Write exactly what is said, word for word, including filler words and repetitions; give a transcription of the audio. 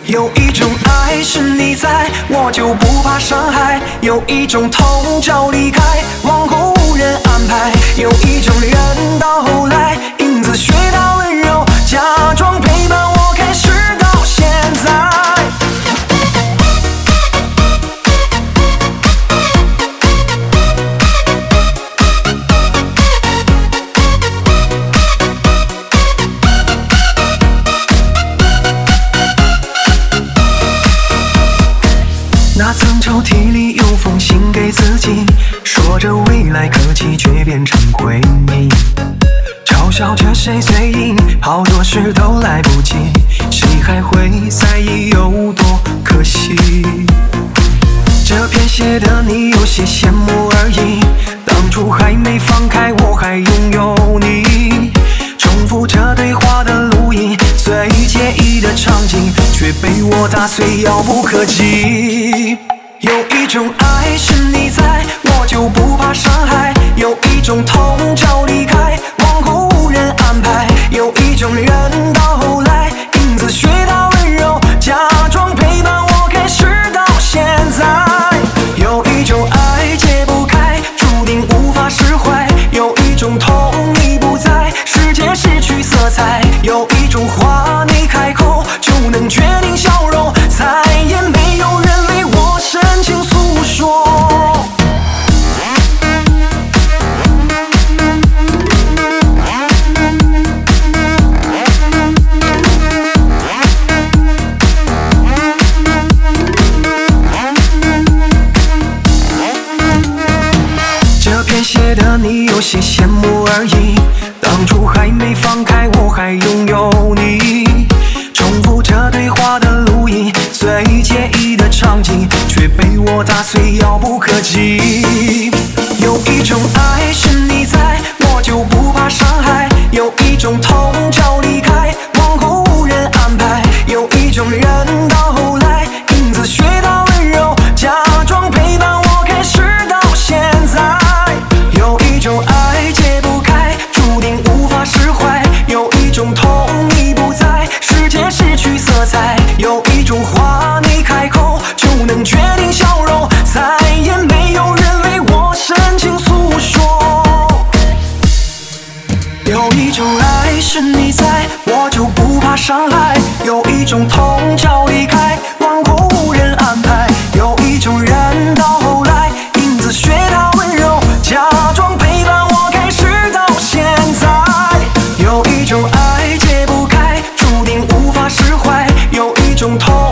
有一种爱是你在，我就不怕伤害；有一种痛叫离开，往后无人安排；有一种人到后来，因此学到温柔，假装陪伴我开始到现在。那层抽屉里有封信给自己，说着未来可期，却变成回忆。嘲笑着谁随意，好多事都来不及，谁还会在意有多可惜？这篇写的你有些羡慕而已，当初还没放开，我还拥有你。重复着对话的录音，最介意的场景，却被我打碎，遥不可及。有一种爱是你在，我就不怕伤害；有一种痛叫离开，往后无人安排；有一种人到后来，因此学到温柔，假装陪伴我开始到现在。有一种爱解不开，注定无法释怀；有一种痛你不在，世界失去色彩；有一种话你开口就能决定笑容，再也没有人为我深情诉说。这篇写的你有些羡慕而已，当初还没放开，我还拥有你。重复着对话的录音，最介意的场景，却被我打碎，遥不可及。有一种爱是你在，我就不怕伤害；有一种痛叫离开，往后无人安排；有一种人到后来，因此学到温柔，假装陪伴我开始到现在。有一种爱解不开，注定无法释怀；有一种痛你不在，世界失去色彩；有一种话你开口就能决定笑容，再也没有人为我深情诉说。有一种爱是你在，我就不怕伤害；有一种痛叫离开，往后无人安排；有一种人到后来，因此学到温柔，假装陪伴我开始到现在。有一种爱解不开，注定无法释怀；有一种痛